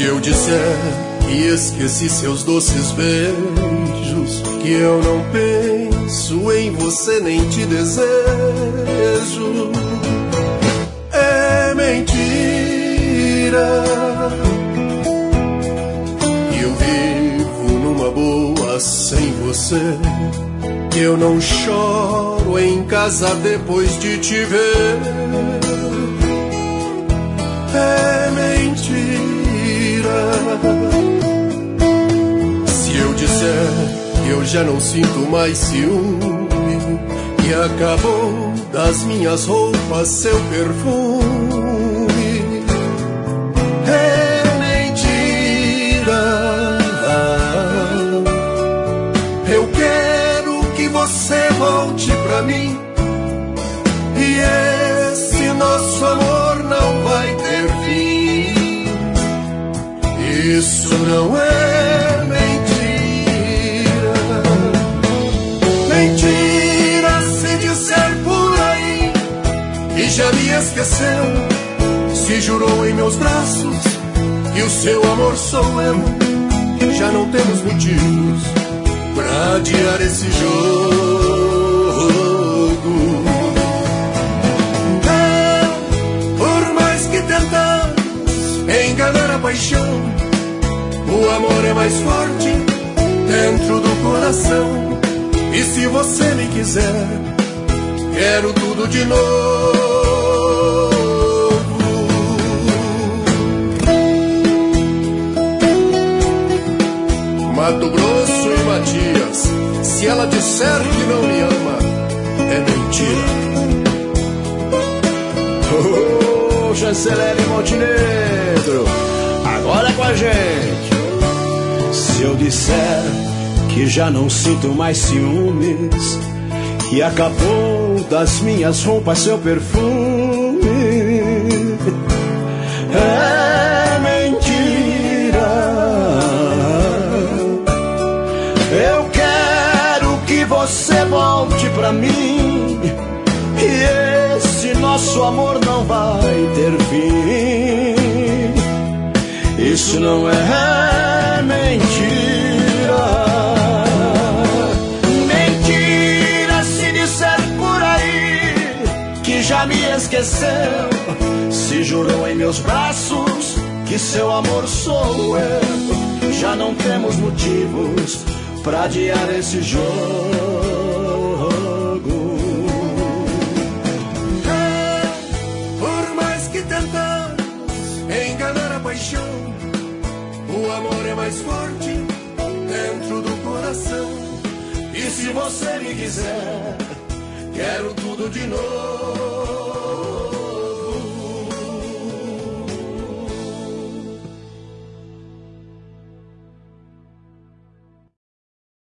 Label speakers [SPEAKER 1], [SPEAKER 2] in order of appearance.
[SPEAKER 1] eu disser que esqueci seus doces beijos, que eu não penso em você nem te desejo, é mentira. Que eu vivo numa boa sem você, que eu não choro em casa depois de te ver, é mentira. Se eu disser que eu já não sinto mais ciúme, que acabou das minhas roupas seu perfume, é mentira. Eu quero que você volte pra mim, e esse nosso amor não vai ter fim. Isso não é mentira. Mentira se disser por aí que já me esqueceu, se jurou em meus braços que o seu amor sou eu. Já não temos motivos pra adiar esse jogo. Por mais que tentamos enganar a paixão, o amor é mais forte dentro do coração. E se você me quiser, quero tudo de novo. Mato Grosso e Matias, se ela disser que não me ama, é mentira.
[SPEAKER 2] Oh, Chanceler e Montenegro, agora com a gente. Se eu disser que já não sinto mais ciúmes, que acabou das minhas roupas seu perfume, é mentira. Eu quero que você volte pra mim, e esse nosso amor não vai ter fim. Isso não é mentira. Mentira se disser por aí que já me esqueceu, se jurou em meus braços que seu amor sou eu. Já não temos motivos pra adiar esse jogo.
[SPEAKER 1] Por mais que tentamos enganar a paixão, o amor é mais forte dentro do coração. E se você me quiser, quero tudo de novo.